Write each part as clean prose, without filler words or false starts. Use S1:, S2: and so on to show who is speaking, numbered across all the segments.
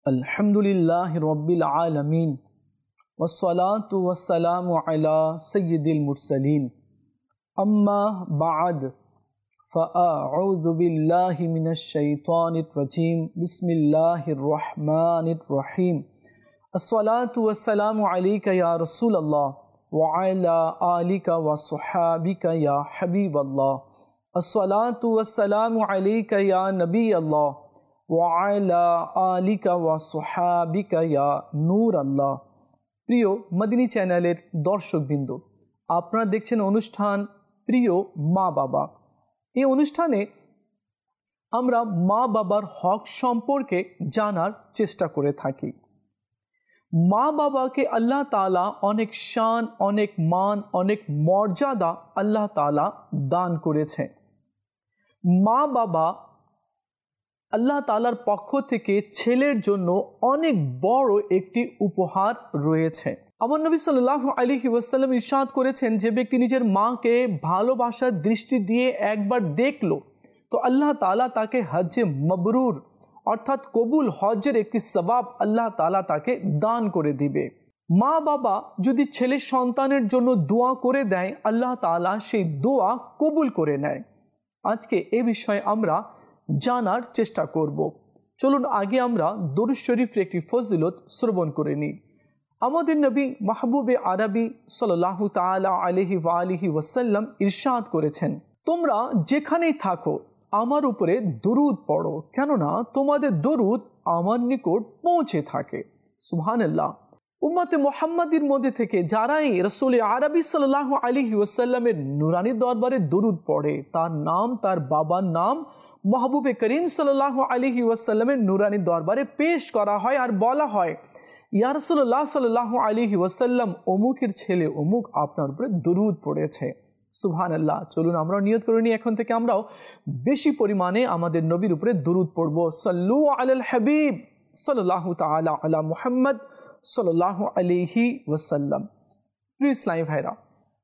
S1: अल्हम्दुलिल्लाहि रब्बिल आलमीन वस्सलातु वस्सलामु अला सय्यिदिल मुरसलीन अम्मा बाद फ़अऊज़ु बिल्लाहि मिनश शैतानिर रजीम बिस्मिल्लाहिर रहमानिर रहीम अस्सलातु वस्सलामु अलैका या रसूलल्लाह व अला आलिका व सुहाबिका या हबीबल्लाह अस्सलातु वस्सलामु अलैका या नबीअल्लाह ওয়ালা আলিকা ওয়া সুহাবিকা ইয়া নূর আল্লাহ। প্রিয় মদিনী চ্যানেলের দর্শকবৃন্দ, আপনারা দেখছেন অনুষ্ঠান প্রিয় মা বাবা। এই অনুষ্ঠানে আমরা মা বাবার হক সম্পর্কে জানার চেষ্টা করে থাকি। মা বাবাকে আল্লাহ তাআলা অনেক শান, অনেক মান, অনেক মর্যাদা আল্লাহ তাআলা দান করেছে। মা বাবা আল্লাহ তাআলার পক্ষ থেকে ছেলের জন্য অনেক বড় একটি উপহার রয়েছে। আমার নবী সাল্লাল্লাহু আলাইহি ওয়াসাল্লাম ইরশাদ করেছেন, যে ব্যক্তি নিজের মাকে ভালোবাসার দৃষ্টি দিয়ে একবার দেখলো তো আল্লাহ তাআলা তাকে হজ্জে মাবরুর অর্থাৎ কবুল হজ্জের একটি সওয়াব আল্লাহ তাআলা তাকে দান করে দিবে। মা বাবা যদি ছেলে সন্তানের জন্য দোয়া করে দেয়, আল্লাহ তাআলা সেই দোয়া কবুল করে নেয়। আজকে এই বিষয়ে আমরা জানার চেষ্টা করব। চলুন আগে আমরা দরুদ শরীফের একটি ফজিলত শ্রবণ করে নিই। আমাদের নবী মাহবুবে আরবি সাল্লাল্লাহু তাআলা আলাইহি ওয়া আলিহি ওয়াসাল্লাম ইরশাদ করেছেন, তোমরা যেখানেই থাকো আমার উপরে দরুদ পড়ো, কেননা তোমাদের দরুদ আমার নিকট পৌঁছে থাকে। সুবহানাল্লাহ। উম্মতে মুহাম্মাদির মধ্যে থেকে যারাই রাসূল আরবি সাল্লাল্লাহু আলাইহি ওয়াসাল্লামের নুরানি দরবারে দরুদ পড়ে, তার নাম, তার বাবার নাম মাহবুবে করিম সাল্লাল্লাহু আলাইহি ওয়াসাল্লামের নুরানি দরবারে পেশ করা হয় আর বলা হয়, ইয়া রাসূলুল্লাহ সাল্লাল্লাহু আলাইহি ওয়াসাল্লাম অমুকের ছেলে অমুক আপনার উপরে দরুদ পড়েছে। সুবহানাল্লাহ। চলুন আমরা নিয়ত করে নিই, এখন থেকে আমরাও বেশি পরিমাণে আমাদের নবীর উপরে দরুদ পড়ব। সাল্লু আলাল হাবিব সাল্লাল্লাহু তাআলা আলা মুহাম্মদ সাল্লাল্লাহু আলাইহি ওয়াসাল্লাম। প্রিয় ইসলামী ভাইরা,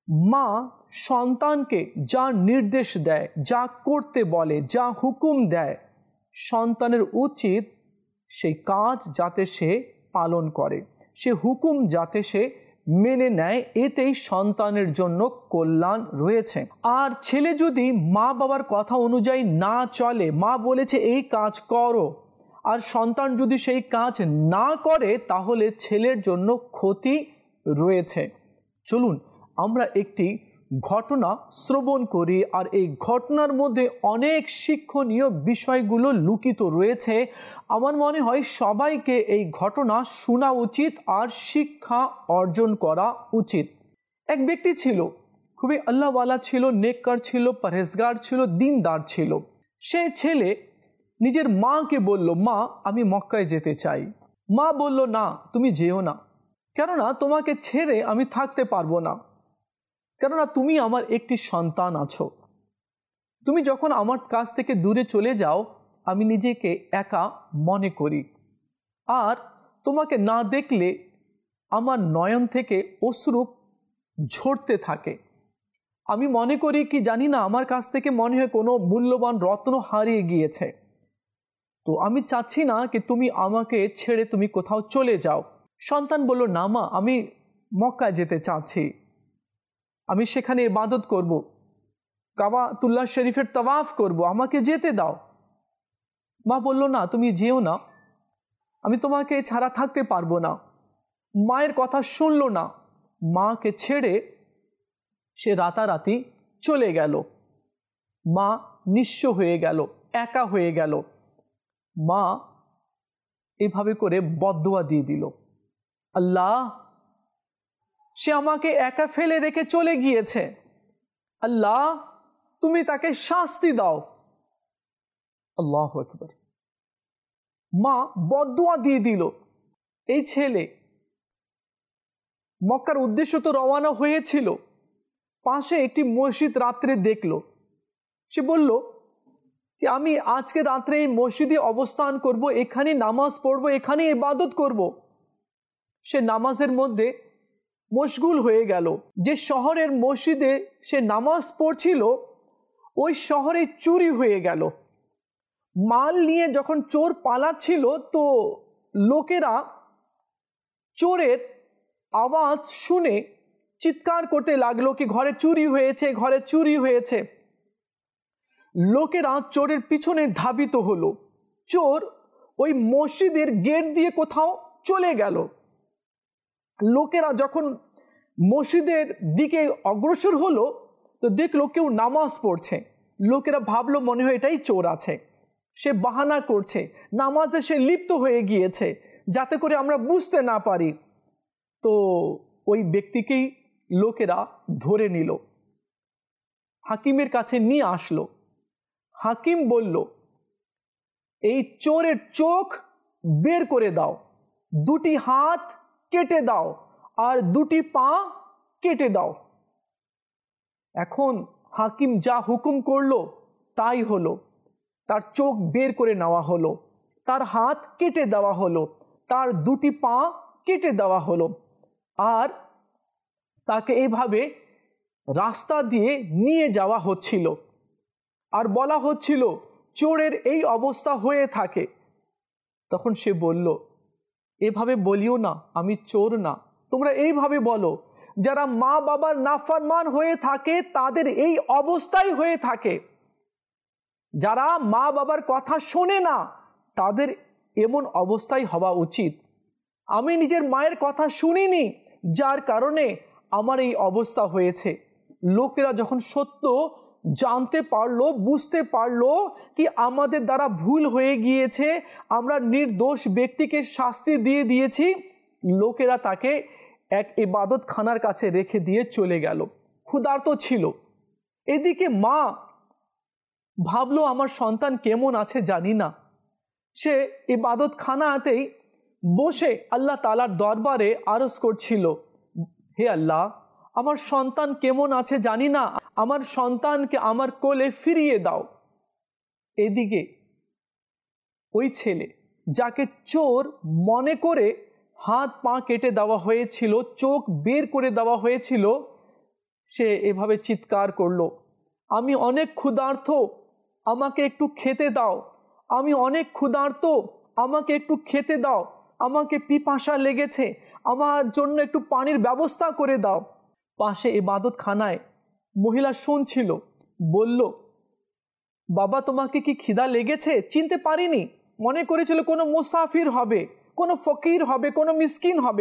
S1: মা সন্তানকে যা নির্দেশ দেয়, যা করতে বলে, যা হুকুম দেয়, সন্তানের উচিত সেই কাজ যাতে সে পালন করে, সে হুকুম যাতে সে মেনে নেয়, এতেই সন্তানের জন্য কল্যাণ রয়েছে। আর ছেলে যদি মা বাবার কথা অনুযায়ী না চলে, মা বলেছে এই কাজ করো, আর সন্তান যদি সেই কাজ না করে, তাহলে ছেলের জন্য ক্ষতি রয়েছে। চলুন আমরা একটি ঘটনা শ্রবণ করি, আর এই ঘটনার মধ্যে অনেক শিক্ষণীয় বিষয়গুলো লুকিত রয়েছে। আমার মনে হয় সবাইকে এই ঘটনা শোনা উচিত আর শিক্ষা অর্জন করা উচিত। এক ব্যক্তি ছিল, খুবই আল্লাহওয়ালা ছিল, নেককার ছিল, পরহেজগার ছিল, দিনদার ছিল। সে ছেলে নিজের মাকে বলল, মা আমি মক্কায় যেতে চাই। মা বলল, না তুমি যেও না, কেননা তোমাকে ছেড়ে আমি থাকতে পারবো না, কেননা তুমি আমার একটি সন্তান আছো। তুমি যখন আমার কাছ থেকে দূরে চলে যাও, আমি নিজেকে একা মনে করি, আর তোমাকে না দেখলে আমার নয়ন থেকে অশ্রু ঝরতে থাকে। আমি মনে করি কি জানি না, আমার কাছ থেকে মনে হয় কোনো মূল্যবান রত্ন হারিয়ে গিয়েছে। তো আমি চাচ্ছি না কি তুমি আমাকে ছেড়ে তুমি কোথাও চলে যাও। সন্তান বলল, না মা আমি মক্কায় যেতে চাচ্ছি, আমি সেখানে ইবাদত করব, কাবাতুল্লাহ শরীফের তাওয়াফ করব, আমাকে যেতে দাও। মা বলল, না তুমি যেও না, আমি তোমাকে ছাড়া থাকতে পারবো না। মায়ের কথা শুনল না, মাকে ছেড়ে সে রাতারাতি চলে গেল। মা নিঃস্ব হয়ে গেল, একা হয়ে গেল। মা এভাবে করে বদদুয়া দিয়ে দিল, আল্লাহ সে আমাকে একা ফেলে রেখে চলে গিয়েছে, আল্লাহ তুমি তাকে শাস্তি দাও। আল্লাহু আকবার। মা বদদুয়া দিয়ে দিল। এই ছেলে মক্কার উদ্দেশ্য তো রওনা হয়েছিল, পাশে একটি মসজিদ রাত্রে দেখল। সে বলল कि आमी आज के रात्रे मस्जिदे अवस्थान करब, एखाने नामाज पढ़ब, एखाने इबादत करब। से नामाजेर मध्य मशगुल हो गेल। जे शहरेर मस्जिदे से नामाज पढ़छिलो ओई शहरे चुरी हो गेल। माल निये जखन चोर पालाच्छिलो तो লোকেরা চোরের আওয়াজ শুনে চিৎকার করতে লাগলো কি ঘরে চুরি হয়েছে, ঘরে চুরি হয়েছে। লোকেরা চোরের পিছনে ধাবিত হলো। চোর ওই মসজিদের গেট দিয়ে কোথাও চলে গেল। লোকেরা যখন মসজিদের দিকে অগ্রসর হলো তো দেখলো কেউ নামাজ পড়ছে। লোকেরা ভাবলো মনে হয় এটাই চোর আছে, সে বাহানা করছে, নামাজে সে লিপ্ত হয়ে গিয়েছে যাতে করে আমরা বুঝতে না পারি। তো ওই ব্যক্তিকেই লোকেরা ধরে নিল, হাকিমের কাছে নিয়ে আসলো। হাকিম বলল, এই চোরের চোখ বের করে দাও, দুটি হাত কেটে দাও আর দুটি পা কেটে দাও। এখন হাকিম যা হুকুম করলো তাই হলো। তার চোখ বের করে নেওয়া হলো, তার হাত কেটে দেওয়া হলো, তার দুটি পা কেটে দেওয়া হলো, আর তাকে এইভাবে রাস্তা দিয়ে নিয়ে যাওয়া হচ্ছিল। আর বলা হচ্ছিল চোরের এই অবস্থা হয়ে থাকে। তখন সে বলল, এভাবে বলিও না, আমি চোর না, তোমরা এইভাবে বলো, যারা মা বাবার নাফরমান হয়ে থাকে তাদের এই অবস্থাই হয়ে থাকে। যারা মা বাবার কথা শোনে না তাদের এমন অবস্থাই হওয়া উচিত। আমি নিজের মায়ের কথা শুনিনি, যার কারণে আমার এই অবস্থা হয়েছে। লোকেরা যখন সত্য জানতে পারলো, বুঝতে পারলো কি আমাদের দ্বারা ভুল হয়ে গিয়েছে, আমরা নির্দোষ ব্যক্তিকে শাস্তি দিয়ে দিয়েছি, লোকেরা তাকে এক ইবাদতখানার কাছে রেখে দিয়ে চলে গেল। ক্ষুধার্ত ছিল। এদিকে মা ভাবলো আমার সন্তান কেমন আছে জানি না। সে ইবাদতখানাতেই বসে আল্লাহ তাআলার দরবারে আরজ করছিল, হে আল্লাহ, আমার সন্তান কেমন আছে জানি না, আমার সন্তানকে আমার কোলে ফিরিয়ে দাও। এদিকে ওই ছেলে যাকে চোর মনে করে হাত পা কেটে দেওয়া হয়েছিল, চোখ বের করে দেওয়া হয়েছিল, সে এভাবে চিৎকার করলো, আমি অনেক ক্ষুধার্ত, আমাকে একটু খেতে দাও, আমি অনেক ক্ষুধার্ত, আমাকে একটু খেতে দাও, আমাকে পিপাসা লেগেছে, আমার জন্য একটু পানির ব্যবস্থা করে দাও। পাশে ইবাদতখানায় মহিলা শুনছিল, বলল, বাবা তোমাকে কি খিদা লেগেছে? চিনতে পারিনি, মনে করেছিল কোনো মুসাফির হবে, কোনো ফকির হবে, কোনো মিসকিন হবে।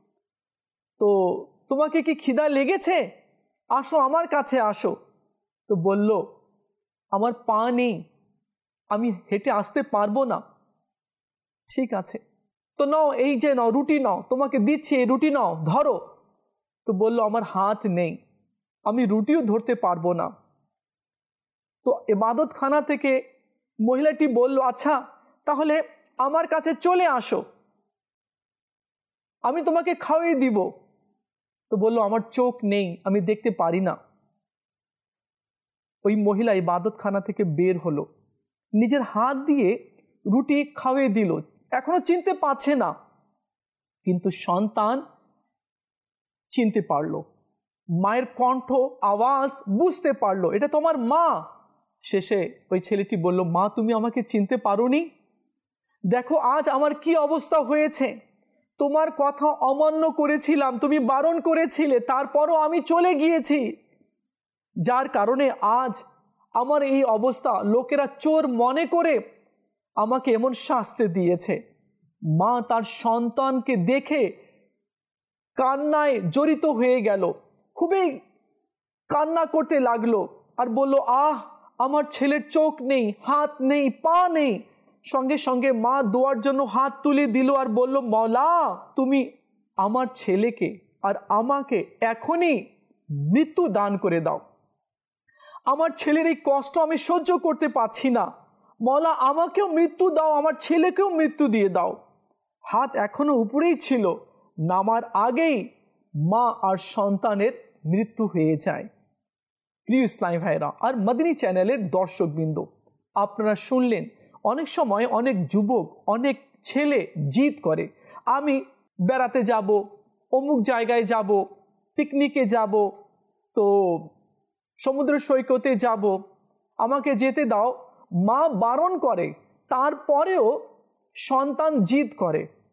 S1: তো তোমাকে কি খিদা লেগেছে? আসো আমার কাছে আসো। তো বলল, আমার পা নেই, আমি হেঁটে আসতে পারবো না। ঠিক আছে, তো নাও, এই যে নাও, রুটি নাও, তোমাকে দিচ্ছি, এই রুটি নাও, ধরো। তো বলল, আমার হাত নেই, আমি রুটিও ধরতে পারবো না। তো ইবাদতখানা থেকে মহিলাটি বলল, আচ্ছা তাহলে আমার কাছে চলে আসো, আমি তোমাকে খাওয়িয়ে দিব। তো বলল, আমার চোখ নেই, আমি দেখতে পারি না। ওই মহিলা ইবাদতখানা থেকে বের হলো, নিজের হাত দিয়ে রুটি খাওয়িয়ে দিল। এখনো চিনতে পারছে না, কিন্তু সন্তান চিনতে পারলো, মায়ের কণ্ঠ আওয়াজ বুঝতে পারলো, এটা তোমার মা। শেষে ওই ছেলেটি বলল, মা তুমি আমাকে চিনতে পারোনি? দেখো আজ আমার কি অবস্থা হয়েছে, তোমার কথা অমান্য করেছিলাম, তুমি বারণ করেছিলে, তারপরও আমি চলে গিয়েছি, যার কারণে আজ আমার এই অবস্থা। লোকেরা চোর মনে করে আমাকে এমন শাস্তি দিয়েছে। মা তার সন্তানকে দেখে কান্নায় জড়িত হয়ে গেল, খুবই কান্না করতে লাগলো আর বলল, আহ আমার ছেলের চোখ নেই, হাত নেই, পা নেই। সঙ্গে সঙ্গে মা দোয়ার জন্য হাত তুলে দিল আর বলল, মওলা তুমি আমার ছেলেকে আর আমাকে এখনই মৃত্যু দান করে দাও, আমার ছেলের এই কষ্ট আমি সহ্য করতে পারছি না, মওলা আমাকেও মৃত্যু দাও, আমার ছেলেকেও মৃত্যু দিয়ে দাও। হাত এখনো উপরেই ছিল, নামার আগেই মা আর সন্তানের মৃত্যু হয়ে যায়। প্রিয় ইসলামী ভাইরা আর মদিনী চ্যানেলের দর্শকবৃন্দ, আপনারা শুনলেন অনেক সময় অনেক যুবক, অনেক ছেলে জিদ করে, আমি বেড়াতে যাব, অমুক জায়গায় যাব, পিকনিকে যাব, তো সমুদ্র সৈকতে যাব, আমাকে যেতে দাও। মা বারণ করে, তারপরেও সন্তান জিদ করে।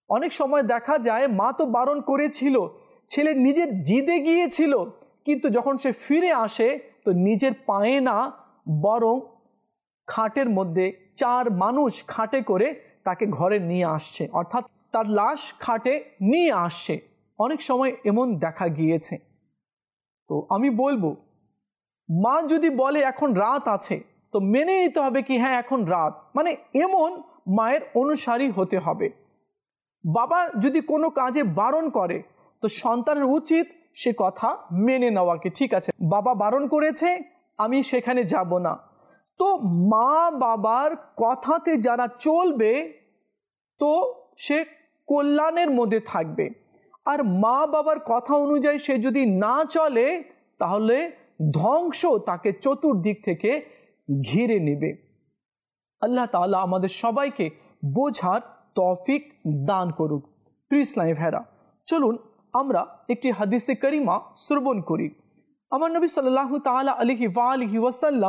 S1: অনেক সময় দেখা যায় মা তো বারণ করেছিল, ছেলে নিজের জিদে গিয়েছিল, কিন্তু যখন সে ফিরে আসে তো নিজের পায়ে না, বরং খাটের মধ্যে 4 মানুষ খাটে করে তাকে ঘরে নিয়ে আসছে, অর্থাৎ তার লাশ খাটে নিয়ে আসছে। অনেক সময় এমন দেখা গিয়েছে। তো আমি বলবো, মা যদি বলে এখন রাত আছে, তো মেনে নিতে হবে কি হ্যাঁ এখন রাত, মানে এমন মায়ের অনুসারী হতে হবে। বাবা যদি কোনো কাজে বারণ করে তো সন্তানের উচিত সে কথা মেনে নেওয়াকে, ঠিক আছে বাবা বারণ করেছে আমি সেখানে যাব না। তো মা বাবার কথাতে যারা চলবে তো সে কল্যাণের মধ্যে থাকবে, আর মা বাবার কথা অনুযায়ী সে যদি না চলে তাহলে ধ্বংস তাকে চতুর্দিক থেকে ঘিরে নেবে। আল্লাহ তাআলা আমাদের সবাইকে বোঝার তৌফিক দান করুক। প্রিয় ইসলামী ভাইরা, চলুন আমরা একটি হাদিসে করিমা শ্রবণ করি। আমার নবী সাল্লাল্লাহু তাআলা আলাইহি ওয়াসাল্লাম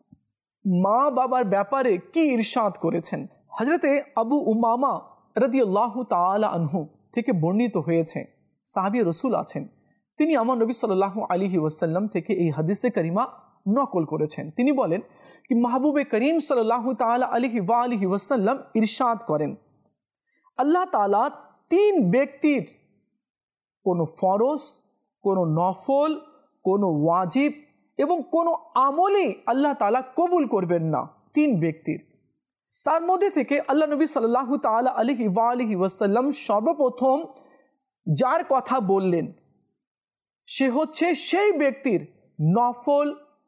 S1: মা বাবার ব্যাপারে কি ইরশাদ করেছেন। হযরতে আবু উমামা রাদিয়াল্লাহু তাআলা আনহু থেকে বর্ণিত হয়েছে, সাহাবী রাসূল আছেন, তিনি আমার নবী সাল্লাল্লাহু আলাইহি ওয়াসাল্লাম থেকে এই হাদিসে করিমা নকল করেছেন। তিনি বলেন कि महबूब करीम सल्लल्लाहु ताला अलैहि वसल्लम इरशाद करें, अल्लाह ताला 3 ব্যক্তির কোনো ফরজ, কোনো নফল, কোনো ওয়াজিব এবং কোনো আমলই আল্লাহ তাআলা কবুল করবেন না। 3 ব্যক্তির, তার মধ্যে থেকে আল্লাহ নবী সাল্লাল্লাহু তালা আলাইহি ওয়াসাল্লাম সর্বপ্রথম যার কথা বললেন সে হচ্ছে সেই ব্যক্তির নফল,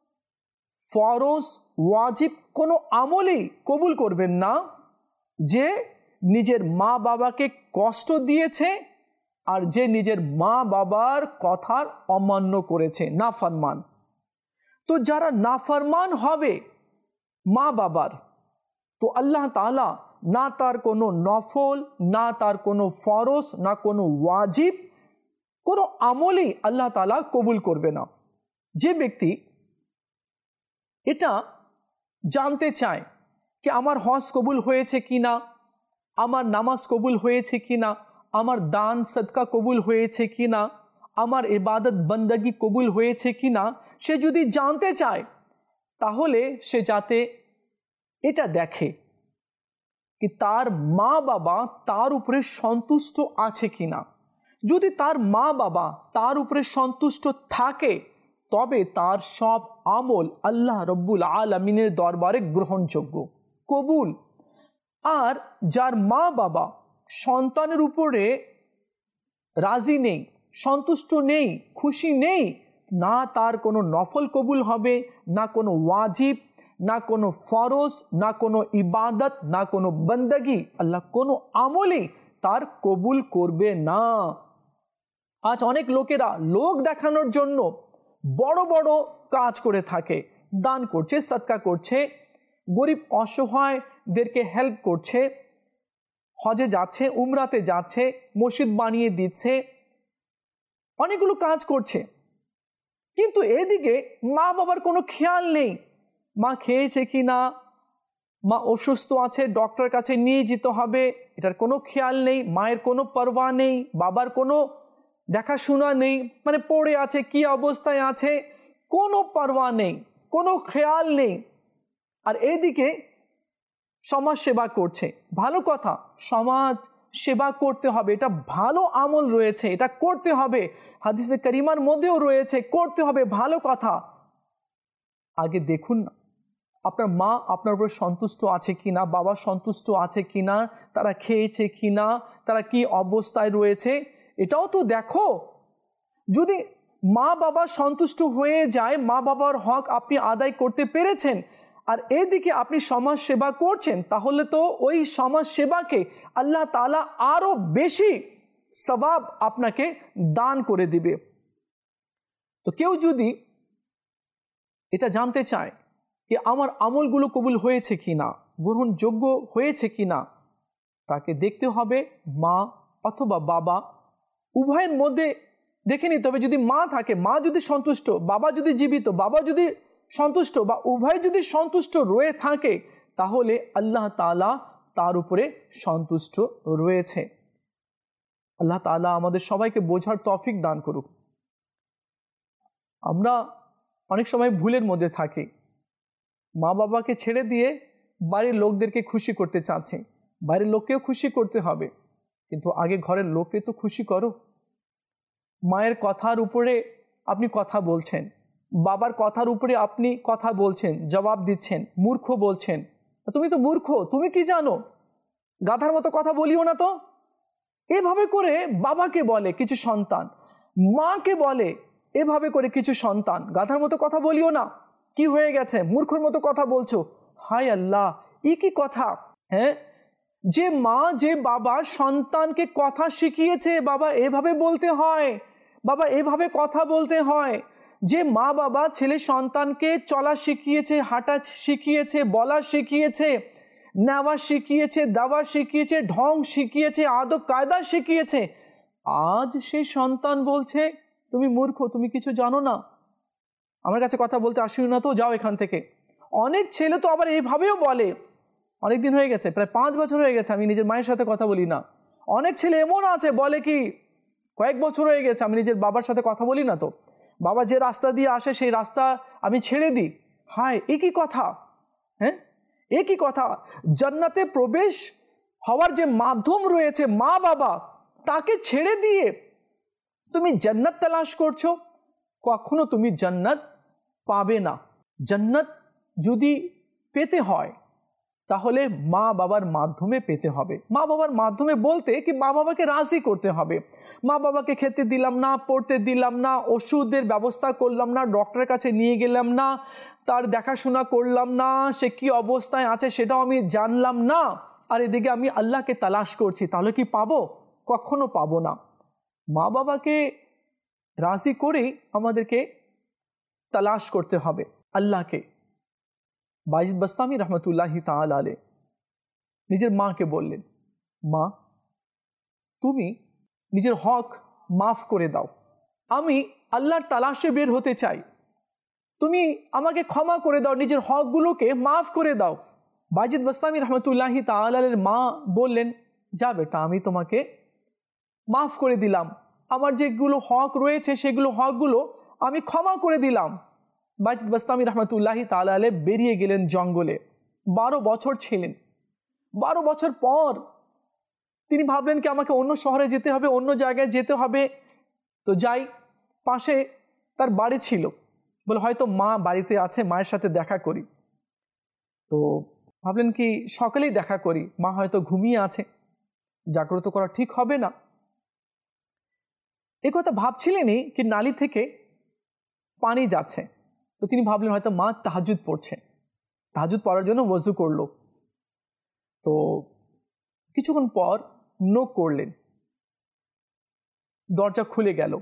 S1: ফরজ, ওয়াজিব কোনো আমলই কবুল করবেন না যে নিজের মা বাবাকে কষ্ট দিয়েছে আর যে নিজের মা বাবার কথার অমান্য করেছে, নাফরমান। তো যারা নাফরমান হবে মা বাবার, তো আল্লাহ তাআলা না তার কোনো নফল, না তার কোনো ফরজ, না কোনো ওয়াজিব, কোনো আমলই আল্লাহ তাআলা কবুল করবে না। যে ব্যক্তি এটা জানতে চায় कि আমার হজ কবুল হয়েছে কিনা, আমার নামাজ কবুল হয়েছে কিনা, আমার দান সদকা কবুল হয়েছে কিনা, আমার ইবাদত বন্দগি কবুল হয়েছে কিনা, সে যদি জানতে চায় তাহলে সে যাতে এটা দেখে कि তার মা বাবা তার উপরে সন্তুষ্ট আছে কিনা। যদি তার মা বাবা তার উপরে সন্তুষ্ট থাকে তবে তার সব আমল আল্লাহ রব্বুল আলামিনের দরবারে গ্রহণযোগ্য, কবুল। আর যার মা বাবা সন্তানের উপরে রাজি নেই, সন্তুষ্ট নেই, খুশি নেই, না তার কোনো নফল কবুল হবে, না কোনো ওয়াজিব, না কোনো ফরজ, না কোনো ইবাদত, না কোনো বন্দগি, আল্লাহ কোনো আমলই তার কবুল করবে না। আজ অনেক লোকেরা লোক দেখানোর জন্য বড় বড় কাজ করে থাকে, দান করছে, সদকা করছে, গরিব অসহায়দেরকে হেল্প করছে, হজে যাচ্ছে, উমরাতে যাচ্ছে, মসজিদ বানিয়ে দিচ্ছে, অনেকগুলো কাজ করছে, কিন্তু এদিকে মা বাবার কোনো খেয়াল নেই। মা খেয়েছে কি না, মা অসুস্থ আছে ডক্টর কাছে নিয়ে যেতে হবে, এটার কোনো খেয়াল নেই। মায়ের কোনো পরোয়া নেই, বাবার কোনো দেখাশোনা নেই, মানে পড়ে আছে কি অবস্থায় আছে কোনো পরোয়া নেই, কোনো খেয়াল নেই। আর এদিকে সমাজ সেবা করছে, ভালো কথা, সমাজ সেবা করতে হবে, এটা ভালো আমল রয়েছে, এটা করতে হবে, হাদিসে কারিমার মধ্যেও রয়েছে করতে হবে, ভালো কথা। আগে দেখুন না আপনার মা আপনার উপর সন্তুষ্ট আছে কিনা, বাবা সন্তুষ্ট আছে কিনা, তারা খেয়েছে কিনা, তারা কি অবস্থায় রয়েছে, এটাও তো দেখো। যদি মা বাবা সন্তুষ্ট হয়ে যায়, মা বাবার হক আপনি আদায় করতে পেরেছেন, আর এদিকে আপনি সমাজ সেবা করছেন, তাহলে তো ওই সমাজ সেবাকে আল্লাহ তাআলা আরো বেশি সওয়াব আপনাকে দান করে দিবে। তো কেউ যদি এটা জানতে চায় যে আমার আমলগুলো কবুল হয়েছে কিনা, গ্রহণযোগ্য হয়েছে কিনা, তাকে দেখতে হবে মা অথবা বাবা উভয়ের মধ্যে দেখে নিতে হবে। যদি মা থাকে, মা যদি সন্তুষ্ট, বাবা যদি জীবিত, বাবা যদি সন্তুষ্ট, বা উভয় যদি সন্তুষ্ট রয়ে থাকে, তাহলে আল্লাহ তাআলা তার উপরে সন্তুষ্ট রয়েছে। আল্লাহ তাআলা আমাদের সবাইকে বোঝার তৌফিক দান করুক। আমরা অনেক সময় ভুলের মধ্যে থাকি, মা বাবাকে ছেড়ে দিয়ে বাড়ির লোকদেরকে খুশি করতে চাচ্ছি। বাইরের লোককেও খুশি করতে হবে, কিন্তু আগে ঘরের লোককে তো খুশি করো। মায়ের কথার উপরে আপনি কথা বলছেন, বাবার কথার উপরে আপনি কথা বলছেন, জবাব দিচ্ছেন, মূর্খ বলছেন। তুমি তো মূর্খ, তুমি কি জানো, গাধার মতো কথা বলিও না তো। এভাবে করে বাবাকে বলে কিছু সন্তান, মাকে বলে এভাবে করে কিছু সন্তান, গাধার মতো কথা বলিও না, কি হয়ে গেছে, মূর্খর মতো কথা বলছো। হায় আল্লাহ, ই কি কথা! হ্যাঁ, যে মা যে বাবা সন্তানকে কথা শিখিয়েছে, বাবা এভাবে বলতে হয়, বাবা এভাবে কথা বলতে হয়। যে মা বাবা ছেলে সন্তানকে চলা শিখিয়েছে, হাঁটা শিখিয়েছে, বলা শিখিয়েছে, নেওয়া শিখিয়েছে, দেওয়া শিখিয়েছে, ঢং শিখিয়েছে, আদব কায়দা শিখিয়েছে, আজ সেই সন্তান বলছে তুমি মূর্খ, তুমি কিছু জানো না, আমার কাছে কথা বলতে আসিও না, তো যাও এখান থেকে। অনেক ছেলে তো আবার এইভাবেও বলে। অনেক দিন হয়ে গেছে, প্রায় 5 বছর হয়ে গেছে আমি নিজের মায়ের সাথে কথা বলি না। অনেক ছেলে এমন আছে বলে কি কয়েক বছর হয়ে গেছে আমি নিজের বাবার সাথে কথা বলি না, তো বাবা যে রাস্তা দিয়ে আসে সেই রাস্তা আমি ছেড়ে দিই। হায়, এ কি কথা! হ্যাঁ, এ কি কথা! জান্নাতে প্রবেশ হওয়ার যে মাধ্যম রয়েছে মা বাবা, তাকে ছেড়ে দিয়ে তুমি জান্নাত তালাশ করছো, কখনো তুমি জান্নাত পাবে না। জান্নাত যদি পেতে হয় তাহলে মা বাবার মাধ্যমে পেতে হবে। মা বাবার মাধ্যমে বলতে কি, মা বাবাকে রাজি করতে হবে। মা বাবাকে খেতে দিলাম না, পড়তে দিলাম না, ওষুধের ব্যবস্থা করলাম না, ডক্টরের কাছে নিয়ে গেলাম না, তার দেখাশোনা করলাম না, সে কি অবস্থায় আছে সেটাও আমি জানলাম না, আর এদিকে আমি আল্লাহকে তালাশ করছি, তাহলে কি পাবো? কখনো পাবো না। মা বাবাকে রাজি করেই আমাদেরকে তালাশ করতে হবে আল্লাহকে। বাইজিদ বাস্তামি রহমতুল্লাহি তাআলা আলাইহি নিজের মাকে বললেন, মা তুমি নিজের হক মাফ করে দাও, আমি আল্লাহর তালাশে বের হতে চাই, তুমি আমাকে ক্ষমা করে দাও, নিজের হকগুলোকে মাফ করে দাও। বাইজিদ বাস্তামি রহমতুল্লাহি তাআলা আলাইহির মা বললেন, যা বেটা, আমি তোমাকে মাফ করে দিলাম, আমার যেগুলো হক রয়েছে সেগুলো হকগুলো আমি ক্ষমা করে দিলাম। বাইজিদ বাস্তামি রহমতুল্লাহি তাআলা আলাইহি বেরিয়ে গেলেন জঙ্গলে। 12 বছর ছিলেন। 12 বছর পর তিনি ভাবলেন কি আমাকে অন্য শহরে যেতে হবে, অন্য জায়গায় যেতে হবে। তো যাই, পাশে তার বাড়ি ছিল, বলে হয়তো মা বাড়িতে আছে, মায়ের সাথে দেখা করি। তো ভাবলেন কি সকালেই দেখা করি, মা হয়তো ঘুমিয়ে আছে, জাগ্রত করা ঠিক হবে না। এই কথা ভাবছিলেনই কি নালী থেকে পানি যাচ্ছে। তো তিনি ভাবলেন হয়তো মা তাহাজ্জুদ পড়ছে, তাহাজ্জুদ পড়ার জন্য ওযু করলো। তো কিছুক্ষণ পর নক করলেন, দরজা খুলে গেল।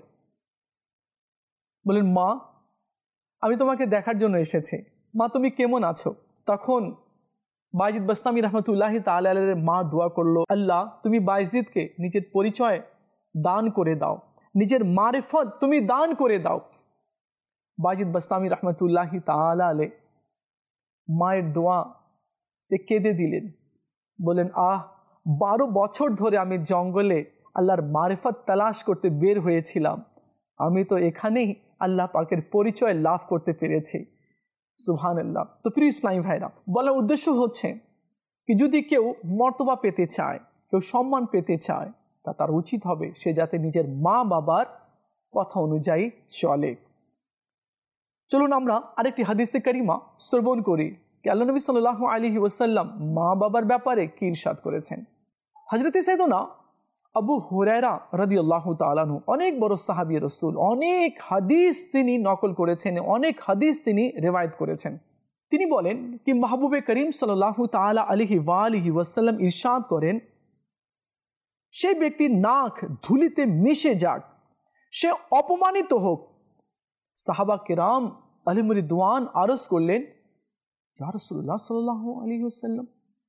S1: বলেন, মা আমি তোমাকে দেখার জন্য এসেছি, মা তুমি কেমন আছো? তখন বাইজিদ বাস্তামি রহমতুল্লাহি তাআলা আলাইহির মা দোয়া করলো, আল্লাহ তুমি বাইজিদকে নিজের পরিচয় দান করে দাও, নিজের মারিফত তুমি দান করে দাও। বাইজিদ বাস্তামি রহমতুল্লাহি তাআলা আলাইহি মায়ের দোয়াতে কেঁদে দিলেন। বলেন, 12 বছর ধরে আমি জঙ্গলে আল্লাহর মারিফত তালাশ করতে বের হয়েছিলাম, আমি তো এখানেই আল্লাহ পাকের পরিচয় লাভ করতে পেরেছি। সুবহানাল্লাহ। তো প্রিয় ইসলামী ভাইরা, বলার উদ্দেশ্য হচ্ছে কি যদি কেউ মর্তবা পেতে চায়, কেউ সম্মান পেতে চায়, তা তার উচিত হবে সে যাতে নিজের মা বাবার কথা অনুযায়ী চলে। চলুন আমরা আরেকটি হাদিসে কারিমা শ্রবণ করি কি আল্লাহ নবী সাল্লাল্লাহু আলাইহি ওয়াসাল্লাম মা বাবার ব্যাপারে কি ইরশাদ করেছেন। হযরতে সাইয়েদনা আবু হুরায়রা রাদিয়াল্লাহু তাআলা আনহু অনেক বড় সাহাবী রাসূল, অনেক হাদিস তিনি নকল করেছেন, অনেক হাদিস তিনি রিওয়ায়াত করেছেন। তিনি বলেন কি মাহবুবে করিম সাল্লাল্লাহু তাআলা আলাইহি ওয়া আলিহি ওয়াসাল্লাম ইরশাদ করেন, সেই ব্যক্তির নাক ধুলিতে মিশে যাক, সে অপমানিত হোক। সাহাবা কিরাম আলাইহিম রিদওয়ান আরজ করলেন, ইয়া রাসূলুল্লাহ সাল্লাল্লাহু আলাইহি ওয়াসাল্লাম,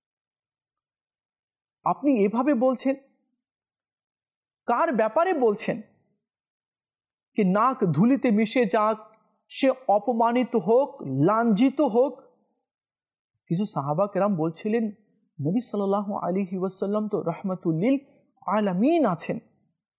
S1: আপনি এভাবে বলছেন, কার ব্যাপারে বলছেন কি নাক ধুলিতে মিশে যাক, সে অপমানিত হোক, লাঞ্ছিত হোক? কিছু সাহাবা কেরাম বলছিলেন, নবী সাল্লাল্লাহু আলাইহি ওয়াসাল্লাম তো রাহমাতুল লিল আলামিন আছেন,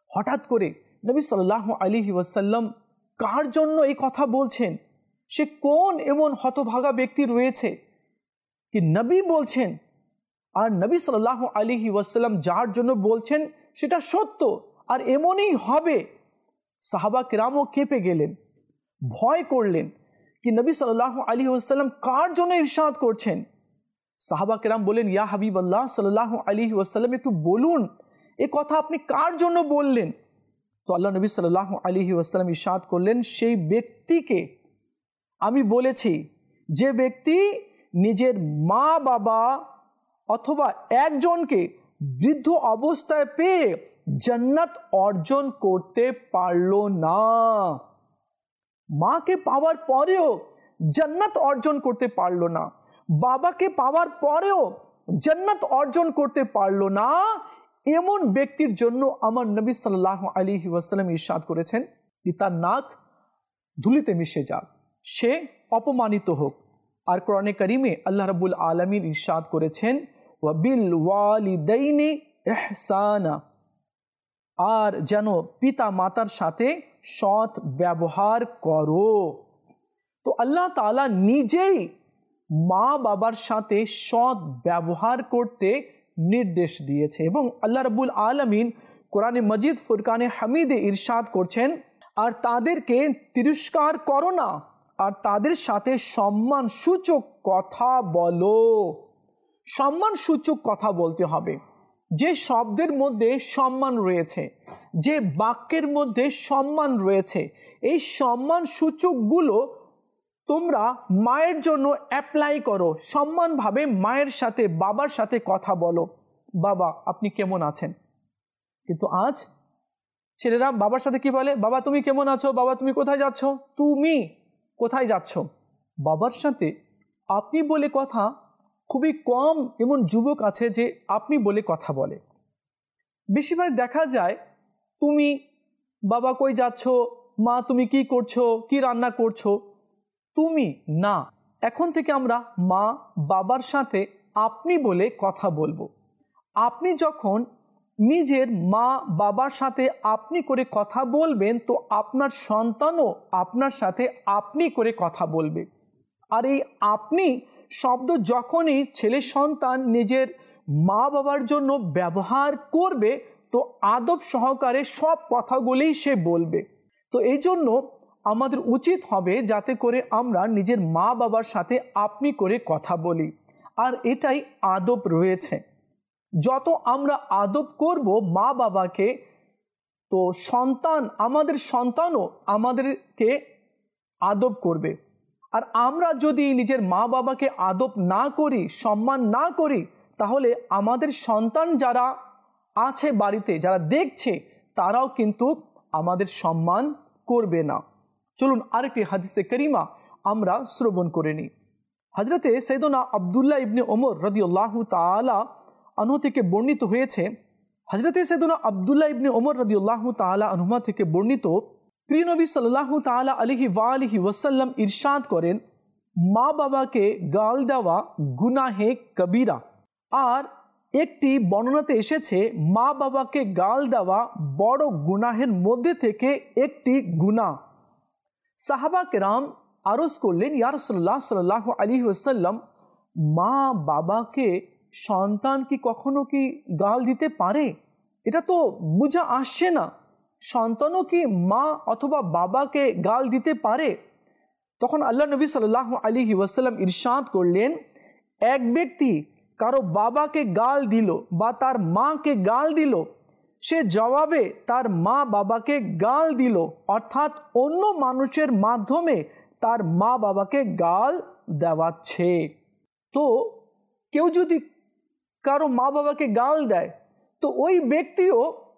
S1: হঠাৎ করে নবী সাল্লাল্লাহু আলাইহি ওয়াসাল্লাম কার জন্য এই কথা বলছেন? সে কোন এমন হতভাগা ব্যক্তি রয়েছে কি নবী বলছেন, আর নবী সাল্লাল্লাহু আলাইহি ওয়াসাল্লাম যার জন্য বলছেন সেটা সত্য আর এমনই হবে। সাহাবা কিরামও কেঁপে গেলেন, ভয় করলেন কি নবী সাল্লাল্লাহু আলাইহি ওয়াসাল্লাম কার জন্য ইরশাদ করছেন। সাহাবা কিরাম বলেন, ইয়া হাবিবাল্লাহ সাল্লাল্লাহু আলাইহি ওয়াসাল্লাম, একটু বলুন এ কথা আপনি কার জন্য বললেন? তো আল্লাহ নবী সাল্লাল্লাহু আলাইহি ওয়াসাল্লাম ইরশাদ করলেন, সেই ব্যক্তিকে আমি বলেছি যে ব্যক্তি নিজের মা বাবা অথবা একজনকে বৃদ্ধ অবস্থায় পেয়ে জান্নাত অর্জন করতে পারল না। মাকে পাওয়ার পরেও জান্নাত অর্জন করতে পারল না, বাবাকে পাওয়ার পরেও জান্নাত অর্জন করতে পারল না, এমন ব্যক্তির জন্য আমার নবী সাল্লাল্লাহু আলাইহি ওয়াসাল্লাম ইরশাদ করেছেন যে তার নাক ধুলিতে মিশে যাক, সে অপমানিত হোক। আর কোরআনে কারিমে আল্লাহ রাব্বুল আলামিন ইরশাদ করেছেন, ওয়া বিল ওয়ালিদাইনি ইহসানা, আর যেন পিতা মাতার সাথে সৎ ব্যবহার করো। তো আল্লাহ তাআলা নিজেই মা বাবার সাথে সৎ ব্যবহার করতে নির্দেশ দিয়েছে। এবং আল্লাহ রাব্বুল আলামিন কোরআনে মজিদ ফুরকানে হামিদে ইরশাদ করছেন, আর তাদেরকে তিরস্কার করো না, আর তাদের সাথে সম্মান সূচক কথা বলো। সম্মান সূচক কথা বলতে হবে। যে শব্দের মধ্যে সম্মান রয়েছে, যে বাক্যের মধ্যে সম্মান রয়েছে, এই সম্মান সূচকগুলো তোমরা মায়ের জন্য অ্যাপ্লাই করো। সম্মানভাবে মায়ের সাথে বাবার সাথে কথা বলো, বাবা আপনি কেমন আছেন। কিন্তু আজ ছেলেরা বাবার সাথে কি বলে, বাবা তুমি কেমন আছো, বাবা তুমি কোথায় যাচ্ছ, তুমি কোথায় যাচ্ছ। বাবার সাথে আপনি বলে কথা খুবই কম এমন যুবক আছে যে আপনি বলে কথা বলে। বেশিরভাগ দেখা যায় তুমি, বাবা কই যাচ্ছ, মা তুমি কি করছো, কি রান্না করছো। তুমি না, এখন থেকে আমরা মা বাবার সাথে আপনি বলে কথা বলবো। আপনি যখন নিজের মা বাবার সাথে আপনি করে কথা বলবেন, তো আপনার সন্তানও আপনার সাথে আপনি করে কথা বলবে। আর এই আপনি শব্দ যখনই ছেলে সন্তান নিজের মা বাবার জন্য ব্যবহার করবে, তো আদব সহকারে সব কথাগুলোই সে বলবে। তো এই জন্য আমাদের উচিত হবে যাতে করে আমরা নিজের মা বাবার সাথে আপনি করে কথা বলি। আর এটাই আদব রয়েছে। যত আমরা আদব করব মা বাবাকে, তো আমাদের সন্তানও আমাদেরকে আদব করবে। আর আমরা যদি নিজের মা বাবাকে আদব না করি, সম্মান না করি, তাহলে আমাদের সন্তান যারা আছে বাড়িতে, যারা দেখছে, তারাও কিন্তু আমাদের সম্মান করবে না। চলুন আরেকটি হাদিসে করিমা আমরা শ্রবণ করে নিই। হযরতে সাইয়েদনা আব্দুল্লাহ ইবনে ওমর রাদিয়াল্লাহু তাআলা আনহু থেকে বর্ণিত হয়েছে, হযরতে সাইয়েদনা আব্দুল্লাহ ইবনে ওমর রাদিয়াল্লাহু তাআলা আনহুমা থেকে বর্ণিত, প্রিয় নবী সাল্লাল্লাহু তাআলা আলাইহি ওয়াসাল্লাম ইরশাদ করেন, মা বাবাকে গাল দেওয়া গুনাহে কবিরা। আর একটি বর্ণনাতে এসেছে মা বাবাকে গাল দেওয়া বড় গুনাহের মধ্যে থেকে একটি গুনাহ। সাহাবা কেরাম আরজ করলেন, ইয়া রাসূলুল্লাহ সাল্লাল্লাহু আলাইহি ওয়াসাল্লাম, মা বাবাকে সন্তান কি কখনো কি গাল দিতে পারে? এটা তো বুঝা আসছে না। সন্তানও কি মা অথবা বাবাকে গাল দিতে পারে? তখন আল্লাহ নবী সাল্লাল্লাহু আলাইহি ওয়াসাল্লাম ইরশাদ করলেন, এক ব্যক্তি কারো বাবাকে গাল দিল বা তার মাকে গাল দিল, সে জবাবে তার মা বাবাকে গাল দিল, অর্থাৎ অন্য মানুষের মাধ্যমে তার মা বাবাকে গাল দেওয়াচ্ছে। তো কেউ যদি কারো মা বাবাকে গাল দেয়, তো ওই ব্যক্তিও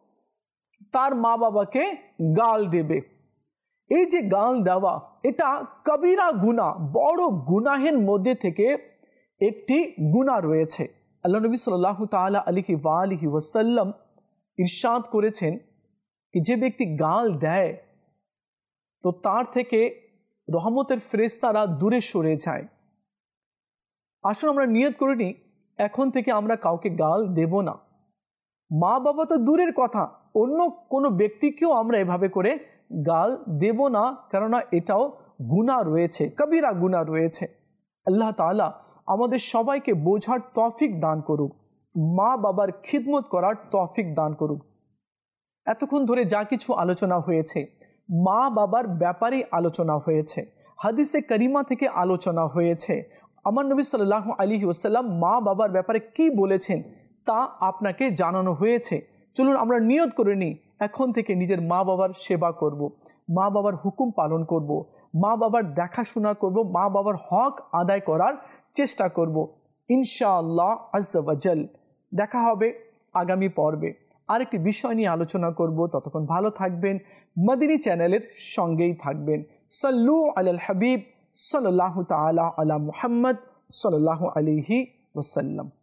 S1: তার মা বাবাকে গাল দেবে। এই যে গাল দেওয়া, এটা কবিরা গুনাহ, বড় গুনাহের মধ্যে থেকে একটি গুনাহ রয়েছে। আল্লাহ নবী সাল্লাল্লাহু তাআলা আলাইহি ওয়াসাল্লাম ইরশাদ করেছেন কি যে ব্যক্তি গাল দেয়, তো তার থেকে রহমতের ফেরেশতারা দূরে সরে যায়। আসুন আমরা নিয়ত করে নিই, এখন থেকে আমরা কাউকে গাল দেব না। মা বাবা তো দূরের কথা, অন্য কোনো ব্যক্তিকেও আমরা এভাবে করে গাল দেব না, কেননা এটাও গুনাহ রয়েছে, কবিরা গুনাহ রয়েছে। আল্লাহ তাআলা আমাদের সবাইকে বোঝার তৌফিক দান করুক, মা বাবার খিদমত করার তৌফিক দান করুক। এতক্ষণ ধরে যা কিছু আলোচনা হয়েছে, মা বাবার ব্যাপারেই আলোচনা হয়েছে, হাদিসে করিমা থেকে আলোচনা হয়েছে। আমার নবী সাল্লাল্লাহু আলাইহি ওয়াসাল্লাম মা বাবার ব্যাপারে কি বলেছেন তা আপনাকে জানানো হয়েছে। চলুন আমরা নিয়ত করে নিই, এখন থেকে নিজের মা বাবার সেবা করব, মা বাবার হুকুম পালন করব, মা বাবার দেখাশোনা করব, মা বাবার হক আদায় করার চেষ্টা করব ইনশাআল্লাহ আজ্জা ওয়া জাল। দেখা হবে আগামী পর্বে, আরেকটি বিষয় নিয়ে আলোচনা করব। ততক্ষণ ভালো থাকবেন, মদিনী চ্যানেলের সঙ্গেই থাকবেন। সাল্লু আলাল হাবিব সাল্লাল্লাহু তাআলা আলা মুহাম্মদ সাল্লাল্লাহু আলাইহি ওয়াসাল্লাম।